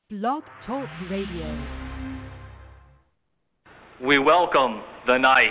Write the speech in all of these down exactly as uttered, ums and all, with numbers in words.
Blog Talk Radio. We welcome the night.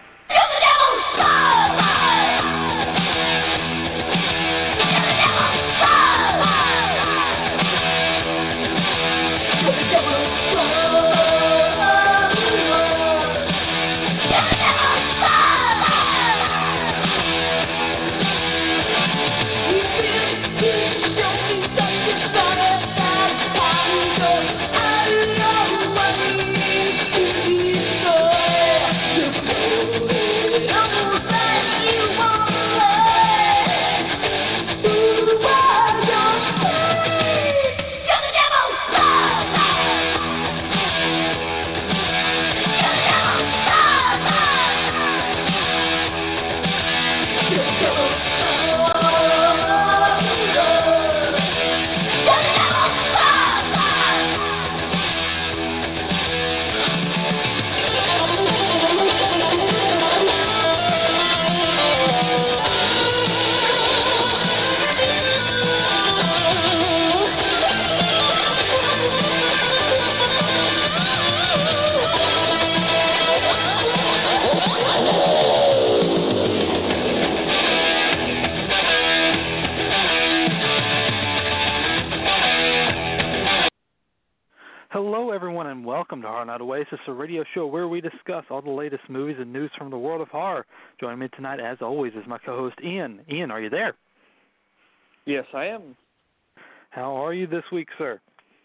Welcome to Horror Night Oasis, a radio show where we discuss all the latest movies and news from the world of horror. Joining me tonight, as always, is my co-host Ian. Ian, are you there? Yes, I am. How are you this week, sir?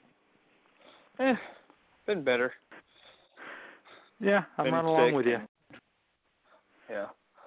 Eh, been better. Yeah, I'm been right along sick. with you. Yeah.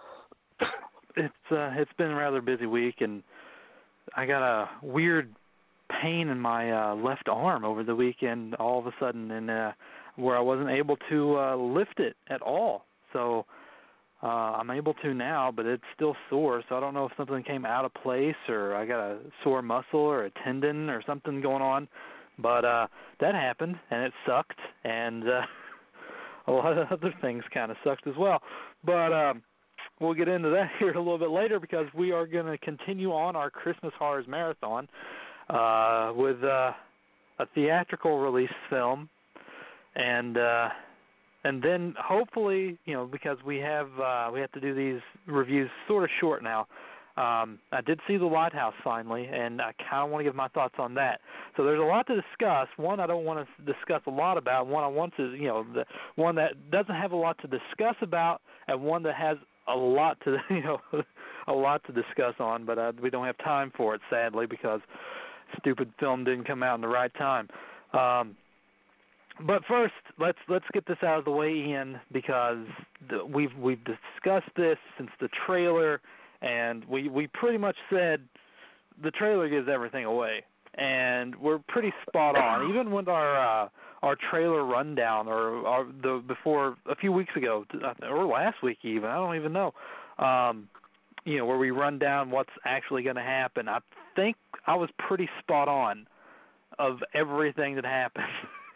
It's uh, it's been a rather busy week, and I got a weird pain in my uh, left arm over the weekend all of a sudden, and uh, where I wasn't able to uh, lift it at all. So uh, I'm able to now, but it's still sore, so I don't know if something came out of place or I got a sore muscle or a tendon or something going on. But uh, that happened, and it sucked, and uh, a lot of other things kind of sucked as well. But um, we'll get into that here a little bit later because we are going to continue on our Christmas Horrors Marathon. Uh, with uh, a theatrical release film, and uh, and then hopefully, you know, because we have uh, we have to do these reviews sort of short now. Um, I did see The Lighthouse finally, and I kind of want to give my thoughts on that. So there's a lot to discuss. One I don't want to discuss a lot about. One I want to, you know, the one that doesn't have a lot to discuss about, and one that has a lot to, you know, a lot to discuss on. But uh, we don't have time for it, sadly, because stupid film didn't come out in the right time. Um, but first, let's let's get this out of the way, Ian, because the, we've we've discussed this since the trailer, and we, we pretty much said the trailer gives everything away, and we're pretty spot on. Even with our uh, our trailer rundown, or our, the before a few weeks ago, or last week even, I don't even know. Um, you know, where we run down what's actually going to happen. I think I was pretty spot on of everything that happened.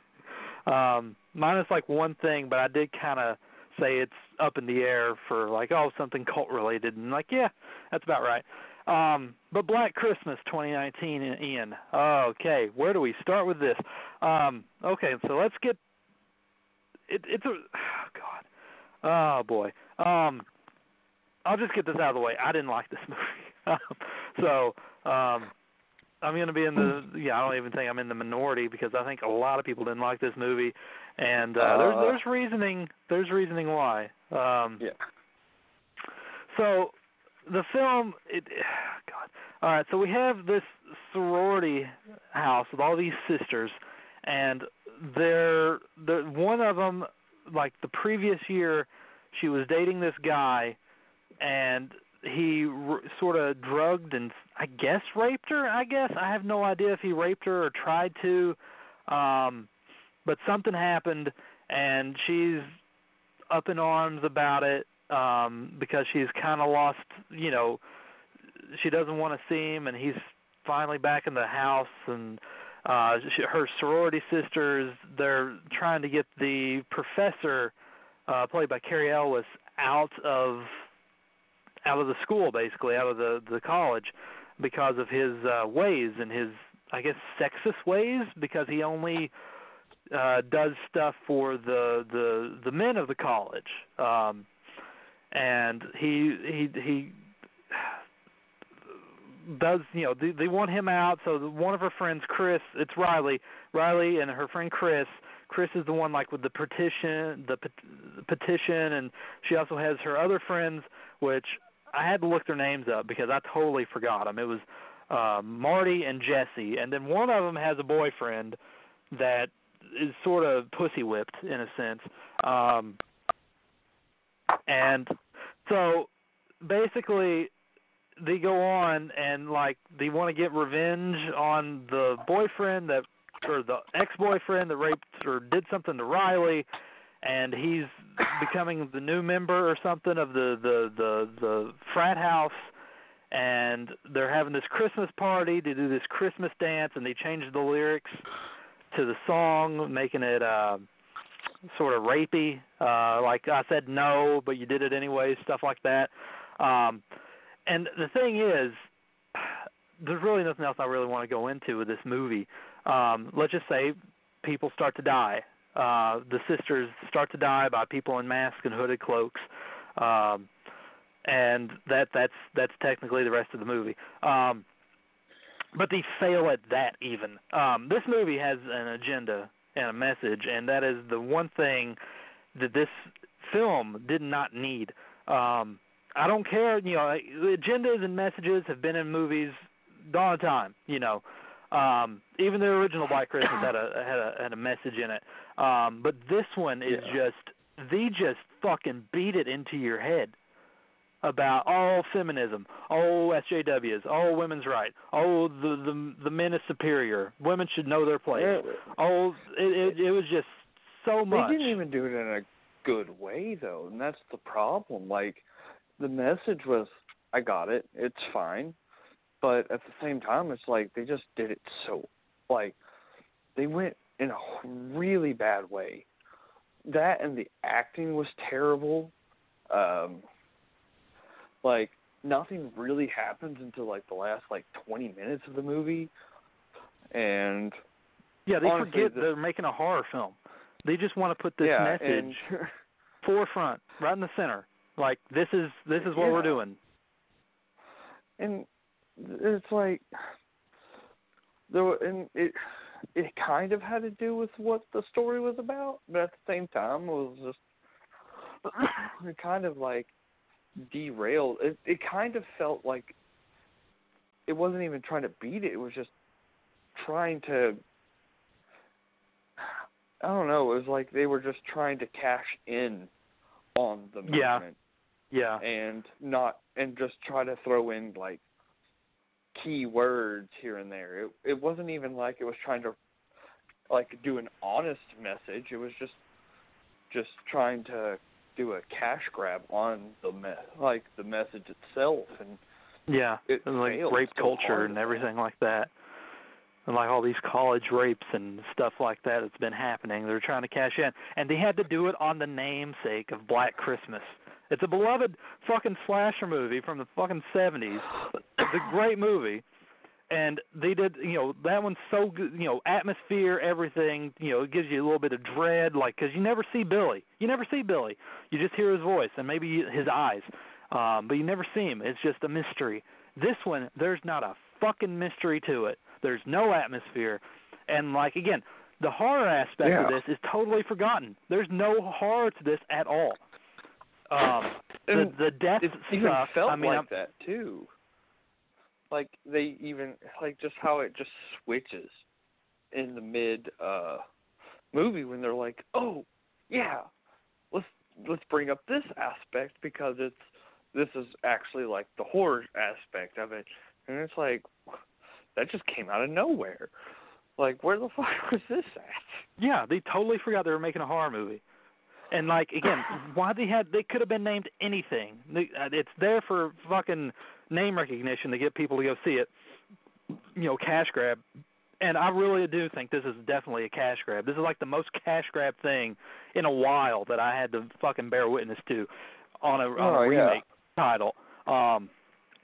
um, minus like one thing, but I did kind of say it's up in the air for like, oh, something cult related. And like, yeah, that's about right. Um, but Black Christmas twenty nineteen, Ian. Okay, where do we start with this? Um, okay, so let's get, it, it's a, oh, God. Oh, boy. Um, I'll just get this out of the way. I didn't like this movie. so um, I'm going to be in the, yeah, I don't even think I'm in the minority because I think a lot of people didn't like this movie. And uh, uh, there's, there's reasoning, there's reasoning why. Um, yeah. So the film, it, God. All right, so we have this sorority house with all these sisters, and they're, they're one of them, like the previous year, she was dating this guy, and he r- sort of drugged and, I guess, raped her, I guess. I have no idea if he raped her or tried to, um, but something happened, and she's up in arms about it um, because she's kind of lost, you know, she doesn't want to see him, and he's finally back in the house, and uh, she, her sorority sisters, they're trying to get the professor, uh, played by Carrie Elwes, out of out of the school, basically, out of the, the college, because of his uh, ways and his I guess, sexist ways because he only uh, does stuff for the, the the men of the college, um, and he he he does you know they, they want him out. So the, one of her friends, Chris, it's Riley, Riley and her friend Chris. Chris is the one like with the petition, the pet- petition, and she also has her other friends, which I had to look their names up because I totally forgot them. It was uh, Marty and Jesse, and then one of them has a boyfriend that is sort of pussy whipped in a sense. Um, and so basically, they go on and like they want to get revenge on the boyfriend that. Or the ex-boyfriend that raped or did something to Riley, and he's becoming the new member or something of the, the, the, the frat house, and they're having this Christmas party to do this Christmas dance, and they change the lyrics to the song, making it uh, sort of rapey, uh, like I said no, but you did it anyway, stuff like that. Um, and the thing is, there's really nothing else I really want to go into with this movie. Um, let's just say people start to die. Uh, the sisters start to die by people in masks and hooded cloaks, um, and that that's that's technically the rest of the movie. Um, but they fail at that even. Um, this movie has an agenda and a message, and that is the one thing that this film did not need. Um, I don't care, you know, agendas and messages have been in movies all the time, you know. Um, even the original Black Christmas had a had a had a message in it, um, but this one is Yeah. just they just fucking beat it into your head about all feminism, all S J Ws, all women's right, oh the the the men is superior, women should know their place. Yeah. Oh, it, it it was just so much. They didn't even do it in a good way though, and that's the problem. Like the message was, I got it, it's fine. But at the same time, it's like they just did it so, like, they went in a really bad way. That and the acting was terrible. Um, like, nothing really happens until, like, the last, like, twenty minutes of the movie. And yeah, they honestly, forget the, they're making a horror film. They just want to put this yeah, message and, forefront, right in the center. Like, this is this is what yeah. we're doing. And it's like there were, and it it kind of had to do with what the story was about, but at the same time it was just it kind of like derailed. It it kind of felt like it wasn't even trying to beat it. It was just trying to, I don't know, it was like they were just trying to cash in on the movement. Yeah. Yeah. And not and just try to throw in like key words here and there. It it wasn't even like it was trying to like do an honest message. It was just just trying to do a cash grab on the me- like the message itself, and yeah, it and like failed rape so culture and hard. everything like that, and like all these college rapes and stuff like that that's been happening. They're trying to cash in, and they had to do it on the namesake of Black Christmas. It's a beloved fucking slasher movie from the fucking seventies. It's a great movie. And they did, you know, that one's so good, you know, atmosphere, everything, you know, it gives you a little bit of dread, like, because you never see Billy. You never see Billy. You just hear his voice and maybe his eyes, um, but you never see him. It's just a mystery. This one, there's not a fucking mystery to it. There's no atmosphere. And, like, again, the horror aspect yeah. of this is totally forgotten. There's no horror to this at all. Um, the, the death it even stuff, felt I mean, like I'm, that too. Like they even like just how it just switches in the mid uh, movie when they're like, oh yeah, let's let's bring up this aspect because it's this is actually like the horror aspect of it, and it's like that just came out of nowhere. Like where the fuck was this at? Yeah, they totally forgot they were making a horror movie. And, like, again, why they had, they could have been named anything. They, uh, it's there for fucking name recognition to get people to go see it, you know, cash grab. And I really do think this is definitely a cash grab. This is like the most cash grab thing in a while that I had to fucking bear witness to on a, on oh, a remake yeah. title. Um,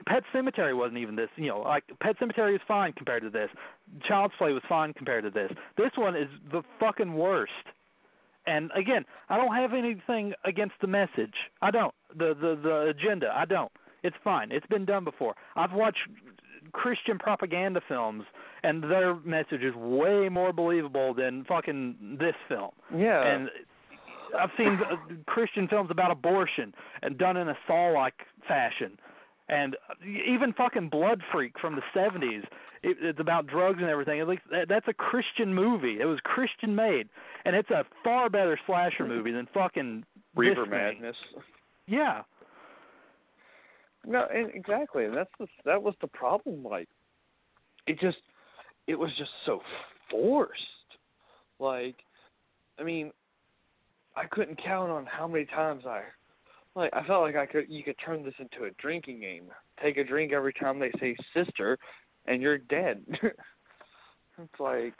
Pet Sematary wasn't even this. You know, like Pet Sematary is fine compared to this. Child's Play was fine compared to this. This one is the fucking worst. And again, I don't have anything against the message. I don't. The the the agenda. I don't. It's fine. It's been done before. I've watched Christian propaganda films, and their message is way more believable than fucking this film. Yeah. And I've seen Christian films about abortion and done in a Saw-like fashion. And even fucking Blood Freak from the seventies, it, it's about drugs and everything. At least that's a Christian movie. It was Christian made, and it's a far better slasher movie than fucking Reaper this Madness. Thing. Yeah. No, and exactly, and that's the, that was the problem. Like, it just, it was just so forced. Like, I mean, I couldn't count on how many times I, like, I felt like I could, you could turn this into a drinking game. Take a drink every time they say sister, and you're dead. It's like,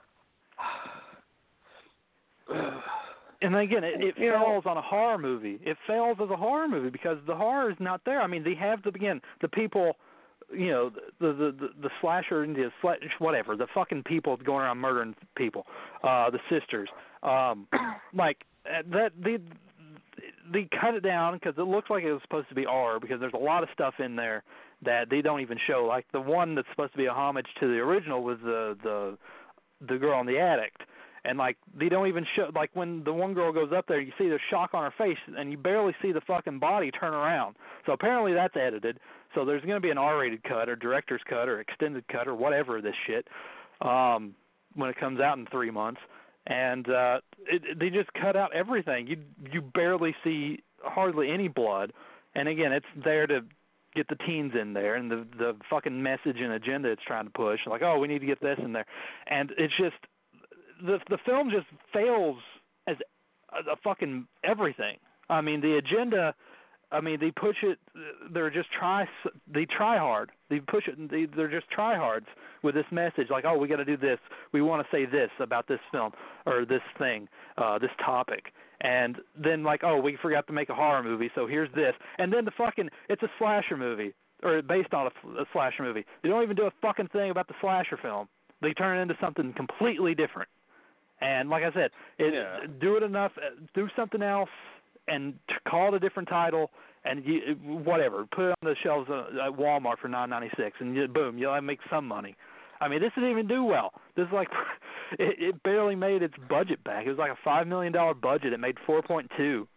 and again, it, it you fails know, on a horror movie. It fails as a horror movie because the horror is not there. I mean, they have the again the people, you know, the the the, the slasher, the slash, whatever, the fucking people going around murdering people, uh, the sisters, um, like that. They they cut it down because it looks like it was supposed to be R because there's a lot of stuff in there that they don't even show. Like the one that's supposed to be a homage to the original was the the the girl in the attic. And, like, they don't even show, like, when the one girl goes up there, you see the shock on her face, and you barely see the fucking body turn around. So apparently that's edited. So there's going to be an R-rated cut or director's cut or extended cut or whatever of this shit um, when it comes out in three months. And uh, it, it, they just cut out everything. You you barely see hardly any blood. And, again, it's there to get the teens in there and the, the fucking message and agenda it's trying to push. Like, oh, we need to get this in there. And it's just... The the film just fails as a, a fucking everything. I mean, the agenda. I mean, they push it. They're just try. They try hard. They push it. They, they're just tryhards with this message. Like, oh, we got to do this. We want to say this about this film or this thing, uh, this topic. And then like, oh, we forgot to make a horror movie, so here's this. And then the fucking it's a slasher movie or based on a, a slasher movie. They don't even do a fucking thing about the slasher film. They turn it into something completely different. And like I said, it, yeah. do it enough, do something else, and call it a different title, and you, whatever. Put it on the shelves at Walmart for nine ninety-six, and you, boom, you'll make some money. I mean, this didn't even do well. This is like, it, it barely made its budget back. It was like a five million dollars budget. It made four point two.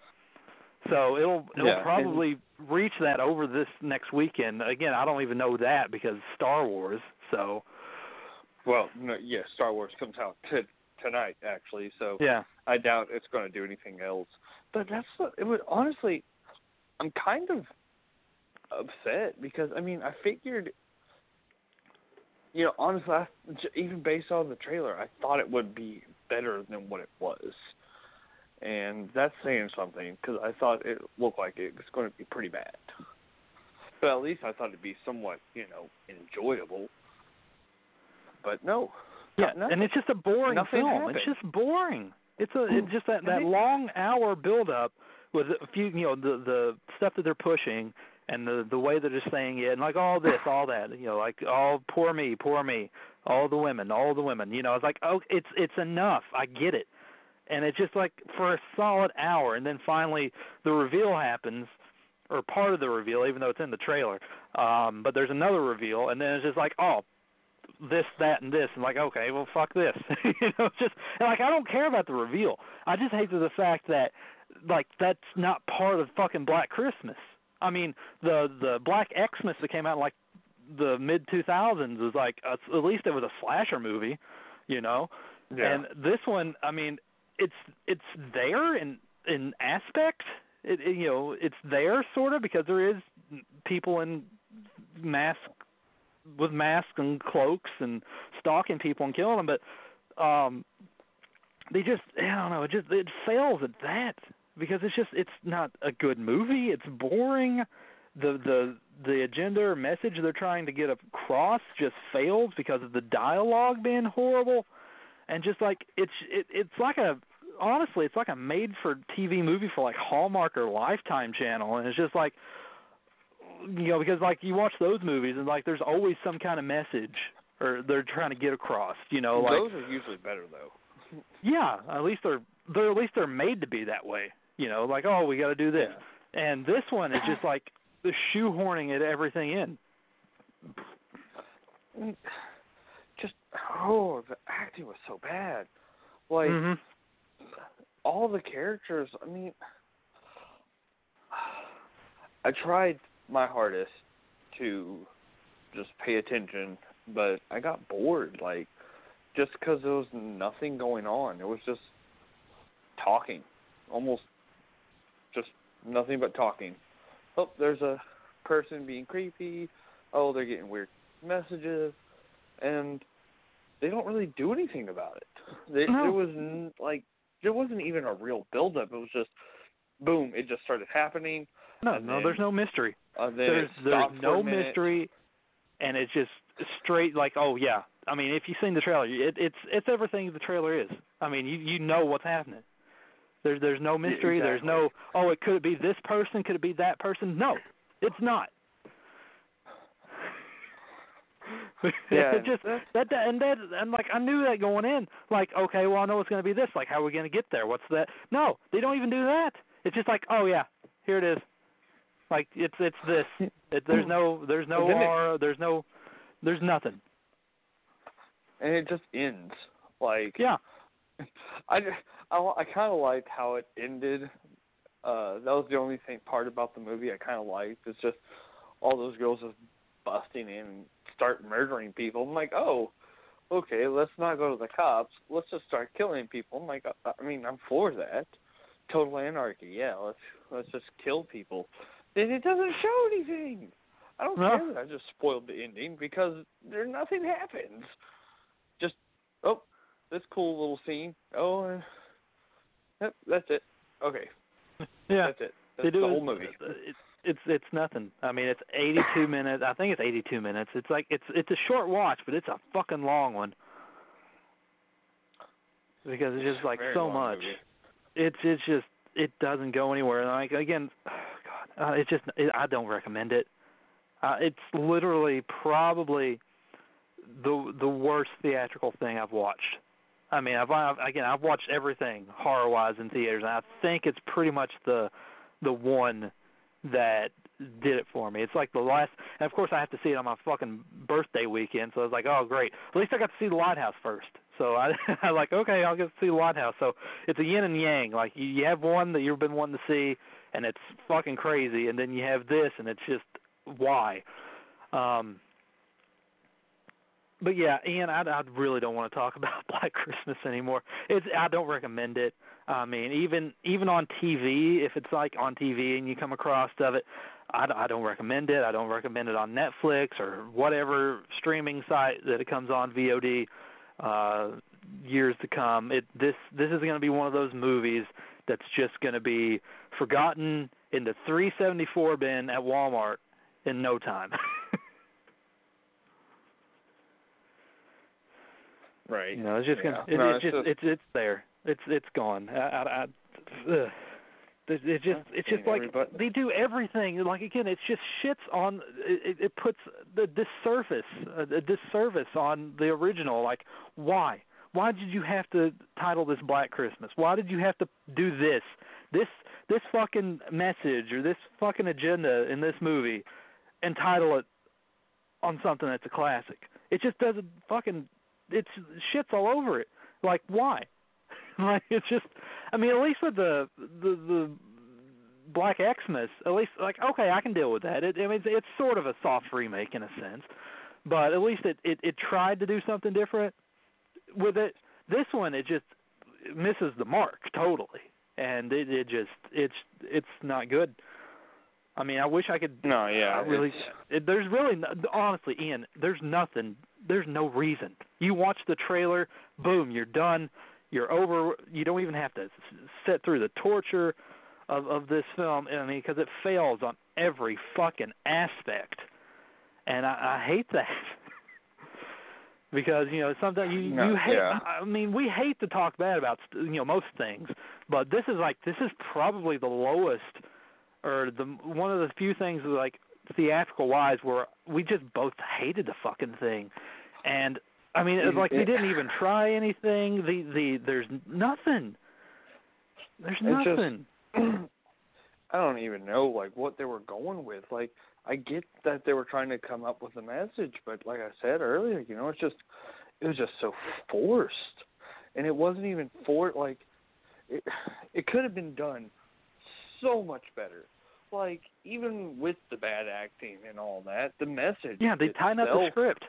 So it'll it'll yeah, probably and, reach that over this next weekend. Again, I don't even know that because Star Wars. So. Well, no, yeah, Star Wars comes out t- tonight, actually, so yeah. I doubt it's going to do anything else. But that's what, it was, honestly, I'm kind of upset because, I mean, I figured, you know, honestly, I, even based on the trailer, I thought it would be better than what it was. And that's saying something because I thought it looked like it was going to be pretty bad. But at least I thought it'd be somewhat, you know, enjoyable. But no. Yeah, no, and it's just a boring nothing film. happened. It's just boring. It's a it's just that, that long hour build up with a few, you know, the the stuff that they're pushing and the the way they're just saying it and like all this, all that, you know, like all poor me, poor me, all the women, all the women, you know, it's like oh, it's it's enough. I get it. And it's just like for a solid hour, and then finally the reveal happens, or part of the reveal, even though it's in the trailer. Um, but there's another reveal, and then it's just like oh. this, that, and this, and like, okay, well, fuck this. you know, it's just, and like, I don't care about the reveal. I just hate the fact that, like, that's not part of fucking Black Christmas. I mean, the the Black Xmas that came out in, like, the mid two thousands was, like, uh, at least it was a slasher movie, you know? Yeah. And this one, I mean, it's it's there in, in aspect. It, it, you know, it's there, sort of, because there is people in masks, with masks and cloaks and stalking people and killing them, but um, they just, I don't know, it just it fails at that because it's just it's not a good movie. It's boring. The the the agenda or message they're trying to get across just fails because of the dialogue being horrible, and just like it's it, it's like a honestly it's like a made for T V movie for like Hallmark or Lifetime Channel, and it's just like you know, because like you watch those movies and like there's always some kind of message or they're trying to get across. You know, like those are usually better though. Yeah, at least they're they're at least they're made to be that way. You know, like oh, we got to do this, Yeah. and this one is just like the shoehorning it everything in. Just oh, the acting was so bad. Like mm-hmm. all the characters. I mean, I tried my hardest to just pay attention, but I got bored. Like just because there was nothing going on, it was just talking, almost just nothing but talking. Oh, there's a person being creepy. Oh, they're getting weird messages, and they don't really do anything about it. They, no. There was like there wasn't even a real build-up. It was just boom, it just started happening. No, and no, then, there's no mystery. Uh, then there's it there's stopped no for a minute. mystery, and it's just straight like oh yeah. I mean, if you've seen the trailer, it, it's it's everything the trailer is. I mean, you you know what's happening. There's there's no mystery. Yeah, exactly. There's no oh, it could it be this person? Could it be that person? No, it's not. Yeah, it just that, that and that and like I knew that going in. Like okay, well I know it's going to be this. Like how are we going to get there? What's that? No, they don't even do that. It's just like oh yeah, here it is. Like it's it's this. It, there's no there's no aura. There's no there's nothing. And it just ends. Like yeah, I I, I kind of liked how it ended. Uh, that was the only thing part about the movie I kind of liked. It's just all those girls just busting in and start murdering people. I'm like, oh, okay, let's not go to the cops. Let's just start killing people. I'm like, I mean, I'm for that. Total anarchy. Yeah, let's let's just kill people. Then it doesn't show anything. I don't no. care that I just spoiled the ending because there nothing happens. Just oh, this cool little scene. Oh, uh, yep, that's it. Okay. Yeah, that's it. That's they do the it, whole movie. It's it's it's nothing. I mean, it's eighty-two minutes. I think it's eighty-two minutes. It's like it's it's a short watch, but it's a fucking long one because it's just like Very so long much. movie. It's it's just it doesn't go anywhere. And like again, oh God, uh, it's just it, I don't recommend it. Uh, it's literally probably the the worst theatrical thing I've watched. I mean, I've, I've again I've watched everything horror wise in theaters, and I think it's pretty much the the one that did it for me. It's like the last, and of course I have to see it on my fucking birthday weekend, so I was like, oh great, at least I got to see the Lighthouse first. So I I like okay, I'll get to see the Lighthouse. So it's a yin and yang. Like you, you have one that you've been wanting to see, and it's fucking crazy, and then you have this, and it's just why. Um, But yeah, Ian, I, I really don't want to talk about Black Christmas anymore. It's I don't recommend it. I mean, even even on T V, if it's like on T V and you come across of it, I, I don't recommend it. I don't recommend it on Netflix or whatever streaming site that it comes on V O D. Uh, years to come, it this this is going to be one of those movies that's just going to be forgotten in the three seventy-four bin at Walmart in no time. Right. You know, it's just yeah. gonna. It, no, it's, it's just, just it's it's there. It's it's gone. I, I, I ugh. It's just it's just like everybody. they do everything. Like again, it's just shits on. It, it puts the disservice, uh, the disservice on the original. Like why? Why did you have to title this Black Christmas? Why did you have to do this? This this fucking message or this fucking agenda in this movie, and title it on something that's a classic. It just doesn't fucking. It's shits all over it. Like why? Like it's just. I mean, at least with the the the Black Xmas, at least like okay, I can deal with that. It, I mean, it's, it's sort of a soft remake in a sense, but at least it, it it tried to do something different with it. This one, it just misses the mark totally, and it it just it's it's not good. I mean, I wish I could. No, yeah, I really. It, there's really no, honestly, Ian. There's nothing. There's no reason. You watch the trailer, boom, you're done. You're over. You don't even have to sit through the torture of of this film. I mean, because it fails on every fucking aspect, and I, I hate that. Because you know sometimes you no, you hate. Yeah. I mean, we hate to talk bad about you know most things, but this is like this is probably the lowest, or the one of the few things that like theatrical wise, where we just both hated the fucking thing, and I mean, it's like they didn't even try anything. The the there's nothing. There's nothing. Just, I don't even know like what they were going with. Like I get that they were trying to come up with a message, but like I said earlier, you know, it's just it was just so forced, and it wasn't even for like it. It could have been done so much better. Like even with the bad acting and all that, the message. Yeah, they tightened up the script.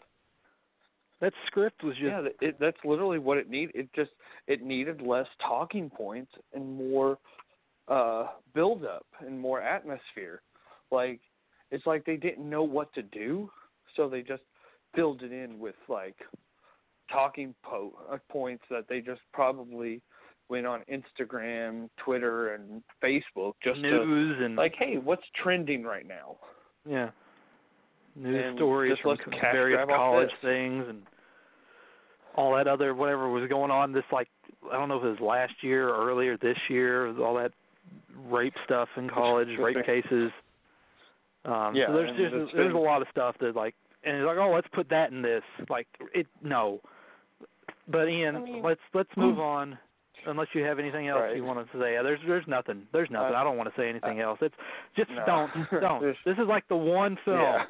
That script was just yeah. It, that's literally what it needed. It just it needed less talking points and more uh, build up and more atmosphere. Like it's like they didn't know what to do, so they just filled it in with like talking po- uh, points that they just probably went on Instagram, Twitter, and Facebook just news to, and like, hey, what's trending right now? Yeah. News and stories from various college things and all that other whatever was going on this, like, I don't know if it was last year or earlier this year, all that rape stuff in college, rape cases. Um, yeah, so there's just, been, there's a lot of stuff that, like, and it's like, oh, let's put that in this. Like, it, no. But, Ian, I mean, let's let's move on. Unless you have anything else right. you want to say. There's there's nothing. There's nothing. Uh, I don't want to say anything uh, else. It's just no. don't. Don't. This is like the one film yeah.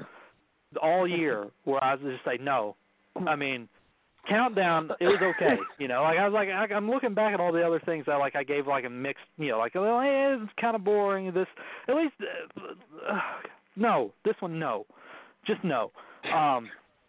all year where I was just say no. I mean, Countdown, it was okay. You know, like I was like I, I'm looking back at all the other things that like I gave like a mixed, you know, like well, hey, it's kind of boring. This at least uh, uh, no. This one no. Just no. Um,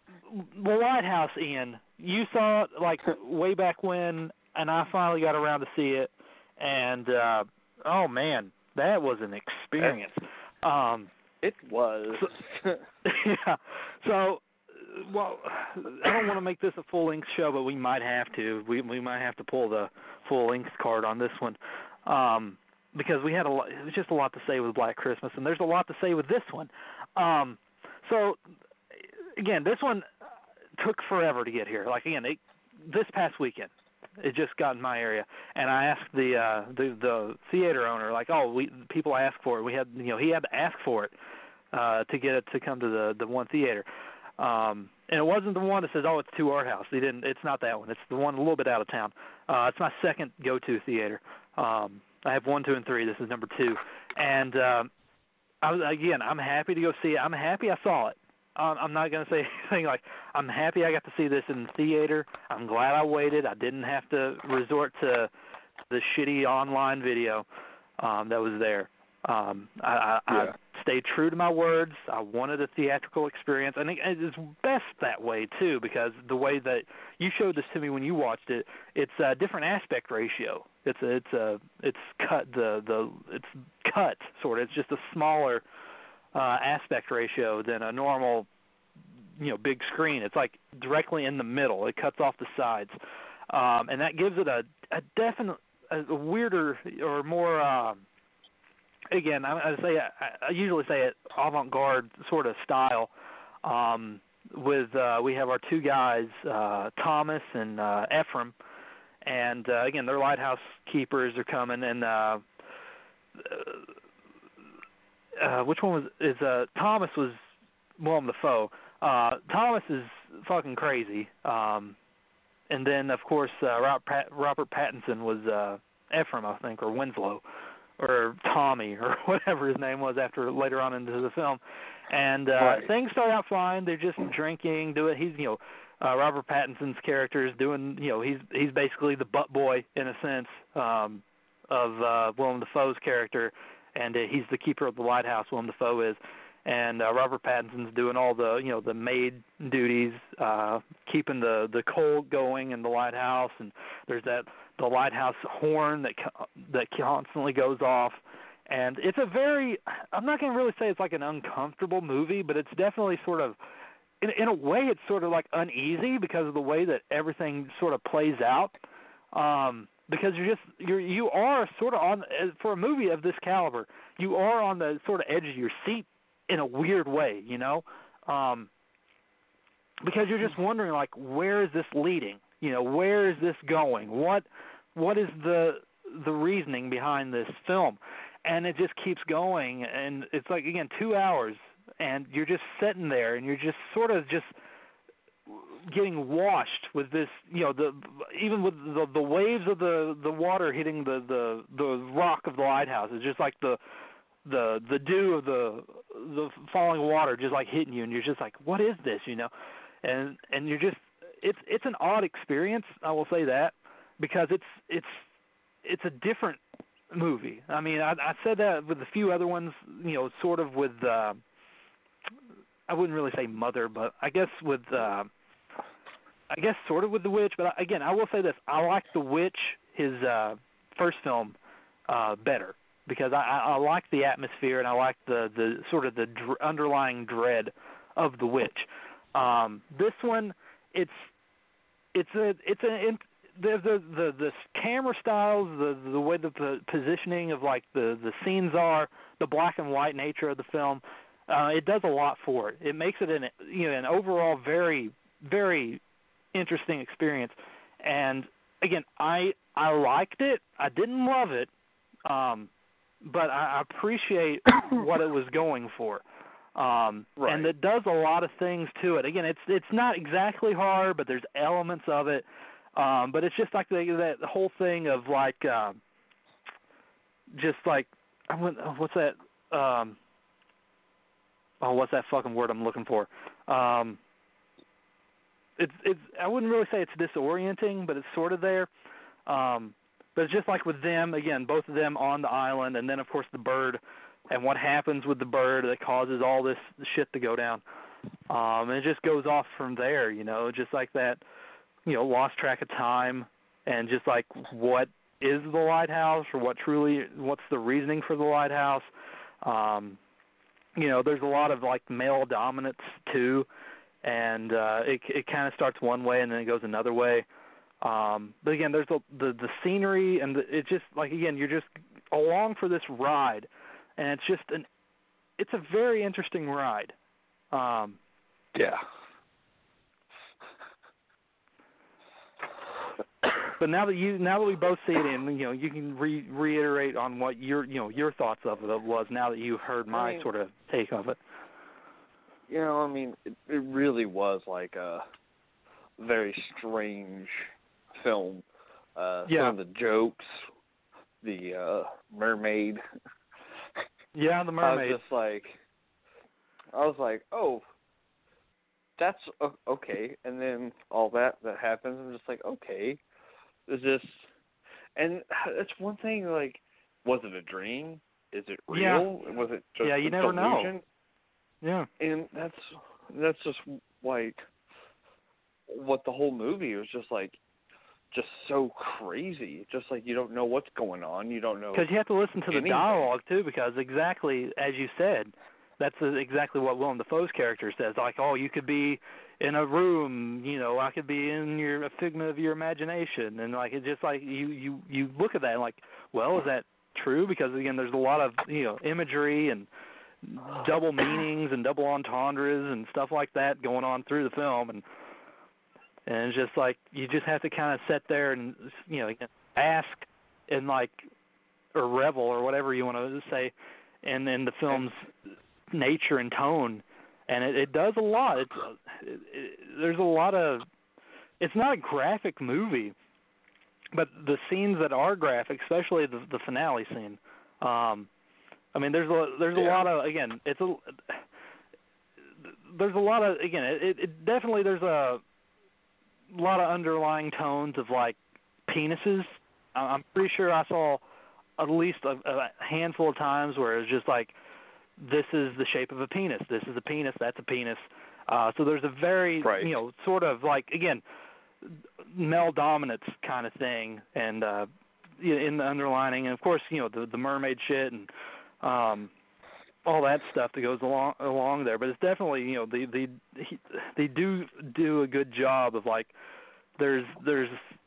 the Lighthouse, Ian. You saw it like way back when. And I finally got around to see it, and uh, oh man, that was an experience. Um, it was. So, yeah. So, well, I don't want to make this a full length show, but we might have to. We we might have to pull the full length card on this one, um, because we had a lot. It was just a lot to say with Black Christmas, and there's a lot to say with this one. Um, so, again, this one took forever to get here. Like again, it, this past weekend. It just got in my area, and I asked the uh, the the theater owner, like, oh, we people ask for it. We had, you know, he had to ask for it uh, to get it to come to the the one theater, um, and it wasn't the one that says, oh, it's two Art House. He didn't. It's not that one. It's the one a little bit out of town. Uh, it's my second go-to theater. Um, I have one, two, and three. This is number two, and uh, I was again. I'm happy to go see it. I'm happy I saw it. I'm not going to say anything like, I'm happy I got to see this in the theater. I'm glad I waited. I didn't have to resort to the shitty online video um, that was there. Um, I, I, yeah. I stayed true to my words. I wanted a theatrical experience. I think it's best that way, too, because the way that you showed this to me when you watched it, it's a different aspect ratio. It's a, it's a, it's cut, the, the, it's cut, sort of. It's just a smaller Uh, aspect ratio than a normal, you know, big screen. It's like directly in the middle. It cuts off the sides, um, and that gives it a, a definite, a, a weirder or more. Uh, again, I, I say I, I usually say it avant-garde sort of style. Um, with uh, we have our two guys, uh, Thomas and uh, Ephraim, and uh, again, their lighthouse keepers are coming and. Uh, Uh, which one was is uh Thomas was Willem Dafoe. Uh, Thomas is fucking crazy. Um, and then of course uh, Robert, Pat- Robert Pattinson was uh, Ephraim, I think, or Winslow, or Tommy, or whatever his name was after later on into the film. And uh, right. things start out fine. They're just drinking, do it. He's you know uh, Robert Pattinson's character is doing you know he's he's basically the butt boy in a sense um, of uh, Willem Dafoe's character. And uh, he's the keeper of the lighthouse, Willem Dafoe is, and uh, Robert Pattinson's doing all the, you know, the maid duties, uh, keeping the, the coal going in the lighthouse, and there's that the lighthouse horn that that constantly goes off, and it's a very, I'm not going to really say it's like an uncomfortable movie, but it's definitely sort of, in in a way, it's sort of like uneasy because of the way that everything sort of plays out. Um, Because you're just you're you are sort of on for a movie of this caliber, you are on the sort of edge of your seat in a weird way, you know, um, because you're just wondering like where is this leading, you know, where is this going, what what is the the reasoning behind this film, and it just keeps going, and it's like again two hours, and you're just sitting there, and you're just sort of just getting washed with this, you know, the even with the, the waves of the, the water hitting the, the, the rock of the lighthouse. It's just like the the the dew of the the falling water just like hitting you, and you're just like, what is this, you know? And and you're just it's it's an odd experience, I will say that, because it's it's it's a different movie. I mean, I, I said that with a few other ones, you know, sort of with uh, I wouldn't really say Mother, but I guess with uh, I guess sort of with The Witch, but again, I will say this: I like The Witch, his uh, first film, uh, better because I, I like the atmosphere and I like the, the sort of the dr- underlying dread of The Witch. Um, this one, it's it's a it's a the the the, the camera styles, the the way the, the positioning of like the, the scenes are, the black and white nature of the film, uh, it does a lot for it. It makes it an you know an overall very very interesting experience. And again, I I liked it. I didn't love it, um, but I appreciate what it was going for. Um, right. And it does a lot of things to it. Again, it's it's not exactly hard, but there's elements of it. Um, but it's just like the, that whole thing of like, uh, just like, I went, what's that? Um, oh, what's that fucking word I'm looking for? Um, it's it's. I wouldn't really say it's disorienting, but it's sort of there. Um, but it's just like with them again, both of them on the island, and then of course the bird. And what happens with the bird that causes all this shit to go down. Um, and it just goes off from there, you know, just like that, you know, lost track of time and just like what is the lighthouse or what truly, what's the reasoning for the lighthouse. Um, you know, there's a lot of like male dominance too. And uh, it it kind of starts one way and then it goes another way. Um, but again, there's the, the, the scenery and the, it's just like, again, you're just along for this ride. And it's just an, it's a very interesting ride. Um, yeah. But now that you, now that we both see it, and you know, you can re- reiterate on what your, you know, your thoughts of it was now that you've heard my I mean, sort of take of it. You know, I mean, it, it really was like a very strange film. Uh, yeah. Some of the jokes, the uh, mermaid. Yeah, the mermaid. I was just like, I was like, oh, that's okay. And then all that that happens, I'm just like, okay, is this? And that's one thing. Like, was it a dream? Is it real? Yeah. Was it just yeah, you a never delusion? know. Yeah. And that's that's just like what the whole movie was just like. Just so crazy. Just like you don't know what's going on. You don't know. Because you have to listen to anything. the dialogue, too, because exactly as you said, that's exactly what Willem Dafoe's character says. Like, oh, you could be in a room, you know, I could be in your a figment of your imagination. And, like, it's just like you, you, you look at that and, like, well, is that true? Because, again, there's a lot of, you know, imagery and double meanings and double entendres and stuff like that going on through the film. And And it's just like, you just have to kind of sit there and, you know, ask and like, or revel or whatever you want to say, and in the film's nature and tone. And it, it does a lot. It's, it, it, there's a lot of, it's not a graphic movie, but the scenes that are graphic, especially the, the finale scene, um, I mean, there's a, there's a yeah. lot of, again, it's a, there's a lot of, again, it, it definitely, there's a, a lot of underlying tones of like penises. I'm pretty sure I saw at least a, a handful of times where it's just like, this is the shape of a penis. This is a penis. That's a penis. Uh, so there's a very, right. you know, sort of like, again, male dominance kind of thing, and uh, in the underlining, and of course, you know, the the mermaid shit and um, all that stuff that goes along along there. But it's definitely, you know, they they they do do a good job of like, there's there's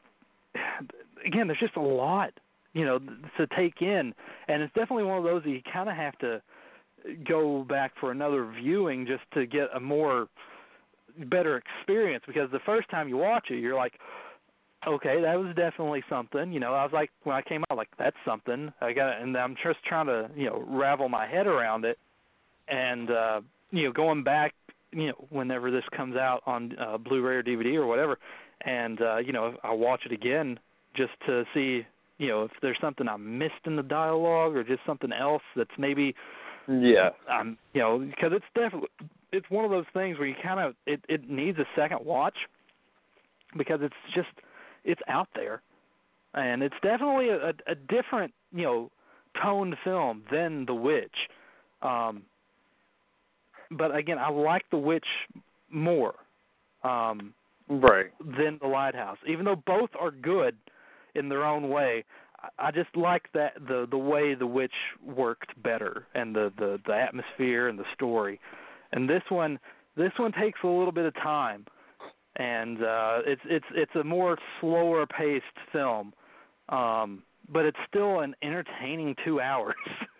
again, there's just a lot, you know, to take in, and it's definitely one of those that you kind of have to go back for another viewing just to get a more better experience, because the first time you watch it, you're like, okay, that was definitely something. You know, I was like, when I came out, like, that's something. I got, and I'm just trying to, you know, ravel my head around it. And, uh, you know, going back, you know, whenever this comes out on uh, Blu-ray or D V D or whatever, and uh, you know, I'll watch it again just to see, you know, if there's something I missed in the dialogue or just something else that's maybe, yeah, um, you know, because it's definitely it's one of those things where you kind of it, it needs a second watch because it's just it's out there, and it's definitely a, a different, you know, toned film than The Witch. Um, but again, I like The Witch more um, right. than The Lighthouse, even though both are good in their own way. I just like that the the way The Witch worked better, and the, the, the atmosphere and the story. And this one this one takes a little bit of time, and uh, it's it's it's a more slower paced film, um, but it's still an entertaining two hours.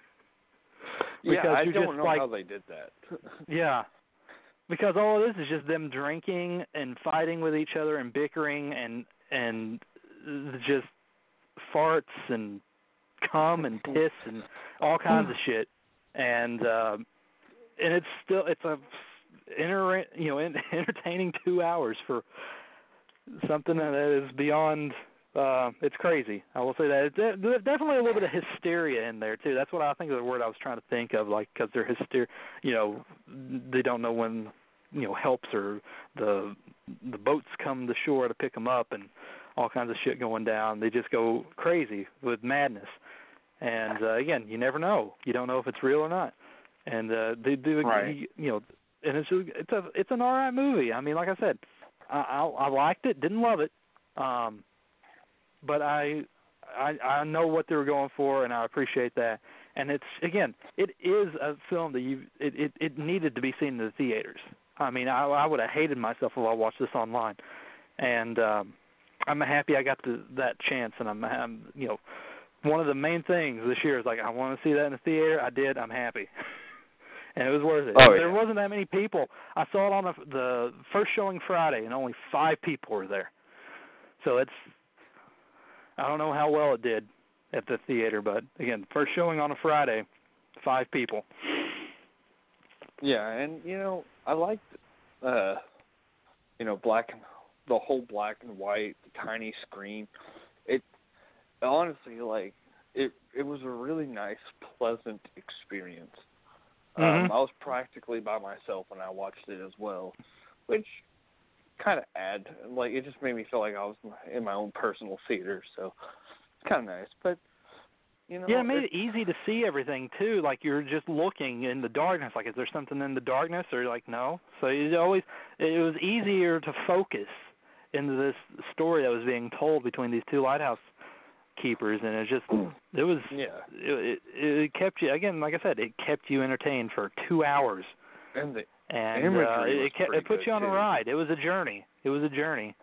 Yeah, I don't just know like, how they did that. yeah, because all it is is just them drinking and fighting with each other and bickering and and just farts and cum and piss and all kinds of shit, and uh, and it's still it's a inter you know entertaining two hours for something that is beyond. Uh, it's crazy. I will say that. It's de- definitely a little bit of hysteria in there too. That's what I think of the word I was trying to think of, like because they're hyster. You know, they don't know when you know helps or the the boats come to shore to pick them up and all kinds of shit going down. They just go crazy with madness. And uh, again, you never know. You don't know if it's real or not. And uh, they do, right. you know, and it's it's a it's an all right movie. I mean, like I said, I, I, I liked it, didn't love it. Um, But I, I I know what they were going for, and I appreciate that. And it's again, it is a film that you it, it, it needed to be seen in the theaters. I mean, I, I would have hated myself if I watched this online. And um, I'm happy I got the, that chance. And I'm, I'm, you know, one of the main things this year is like I want to see that in the theater. I did. I'm happy. And it was worth it. Oh, There yeah. wasn't that many people. I saw it on the, the first showing Friday, and only five people were there. So it's. I don't know how well it did at the theater, but again, first showing on a Friday, five people. Yeah, and you know, I liked, uh, you know, black and the whole black and white, the tiny screen. It honestly, like, it it was a really nice, pleasant experience. Mm-hmm. Um, I was practically by myself when I watched it as well, which kind of add, like, it just made me feel like I was in my own personal theater, so it's kind of nice. But, you know. Yeah, it made it easy to see everything, too. Like, you're just looking in the darkness. Like, is there something in the darkness? Or, like, no. So it always, it was easier to focus into this story that was being told between these two lighthouse keepers. And it just, it was, yeah. it, it, it kept you, again, like I said, it kept you entertained for two hours. And the And imagery uh, it, was it, it put you on too. a ride. It was a journey. It was a journey.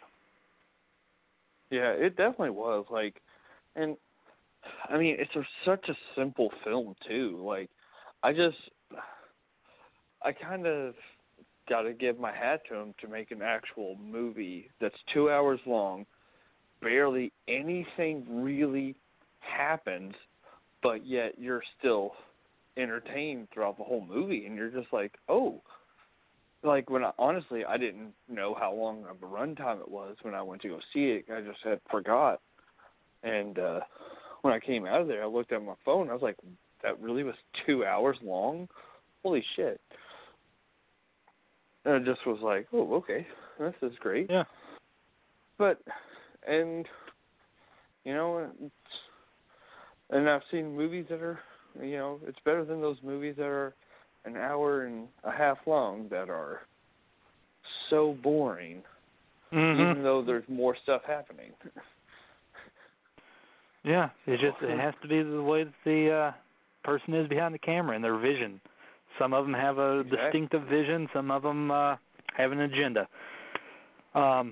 Yeah, it definitely was. Like, and I mean, it's a, such a simple film too. Like, I just, I kind of got to give my hat to him to make an actual movie that's two hours long. Barely anything really happens, but yet you're still entertained throughout the whole movie, and you're just like, oh. Like, when I, honestly, I didn't know how long of a runtime it was when I went to go see it. I just had forgot. And uh, when I came out of there, I looked at my phone. I was like, that really was two hours long? Holy shit. And I just was like, oh, okay, this is great. Yeah. But, and, you know, it's, and I've seen movies that are, you know, it's better than those movies that are an hour and a half long that are so boring, Mm-hmm. even though there's more stuff happening. Yeah, it just it has to be the way that the uh, person is behind the camera and their vision. Some of them have a Exactly. distinctive vision. Some of them uh, have an agenda. Um,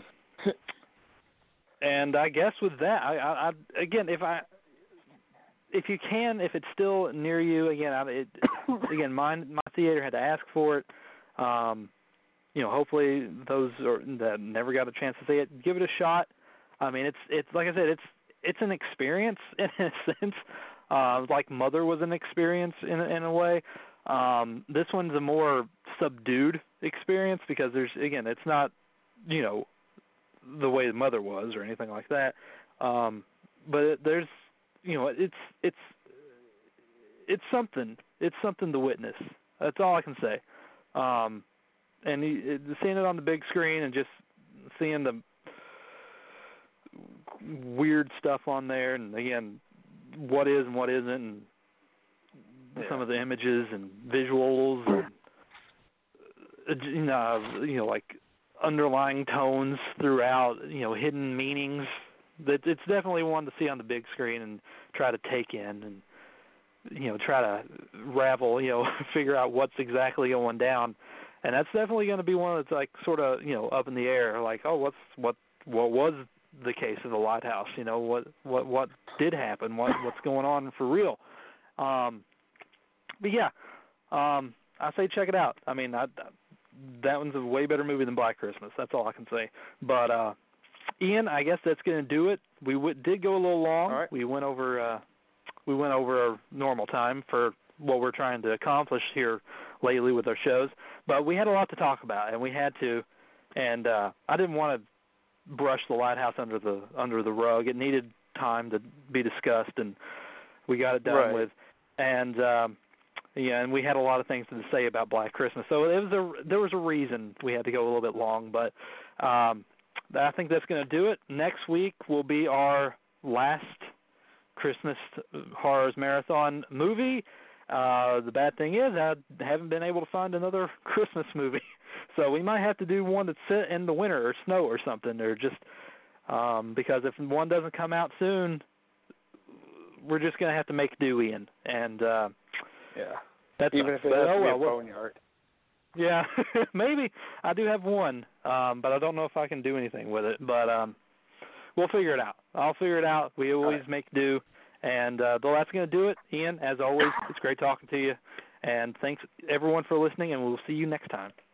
and I guess with that, I, I, I again, if I if you can, if it's still near you, again, I, it, again, mine, my theater had to ask for it. Um, you know, hopefully those are, that never got a chance to see it, give it a shot. I mean, it's it's like I said, it's it's an experience in a sense, uh, like Mother was an experience in in a way. Um, this one's a more subdued experience because there's, again, it's not, you know, the way the mother was or anything like that. Um, but it, there's, you know, it's it's it's something. It's something to witness. That's all I can say. Um, and it, seeing it on the big screen and just seeing the weird stuff on there, and again, what is and what isn't, and yeah. some of the images and visuals, and, you know, you know, like underlying tones throughout, you know, hidden meanings. That it's definitely one to see on the big screen and try to take in, and you know, try to ravel, you know, figure out what's exactly going down. And that's definitely going to be one that's like sort of, you know, up in the air. Like, oh, what's what what was the case of the lighthouse? You know, what what what did happen? What what's going on for real? Um, but yeah, um, I say check it out. I mean, I, that one's a way better movie than Black Christmas. That's all I can say. But uh, Ian, I guess that's going to do it. We w- did go a little long. All right. We went over uh, we went over our normal time for what we're trying to accomplish here lately with our shows. But we had a lot to talk about, and we had to. And uh, I didn't want to brush the lighthouse under the under the rug. It needed time to be discussed, and we got it done right. with. And um, yeah, and we had a lot of things to say about Black Christmas. So it was a there was a reason we had to go a little bit long, but um, I think that's going to do it. Next week will be our last Christmas Horrors Marathon movie. Uh, the bad thing is I haven't been able to find another Christmas movie, so we might have to do one that's set in the winter or snow or something, or just um, because if one doesn't come out soon, we're just going to have to make do, Ian. And uh, yeah, that's even a, if it but, has oh, to be well, a boneyard. Yeah, maybe. I do have one, um, but I don't know if I can do anything with it. But um, we'll figure it out. I'll figure it out. We always right. make do. And uh, well, that's going to do it. Ian, as always, it's great talking to you. And thanks, everyone, for listening, and we'll see you next time.